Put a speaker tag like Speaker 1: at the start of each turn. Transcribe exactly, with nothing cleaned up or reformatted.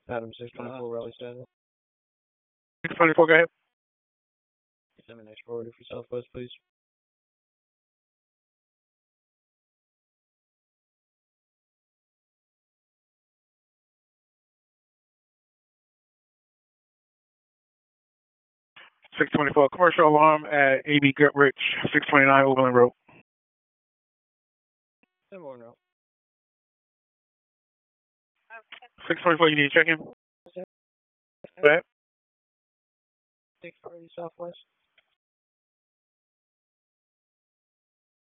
Speaker 1: Adam six twenty-four, Raleigh status.
Speaker 2: six twenty-four, go ahead.
Speaker 1: seven X forward for Southwest, please.
Speaker 2: six twenty-four, commercial alarm at A B Goodrich, six twenty-nine Overland Road.
Speaker 1: ten more now.
Speaker 2: six twenty-four, you need to check in? Go ahead.
Speaker 1: six forty Southwest.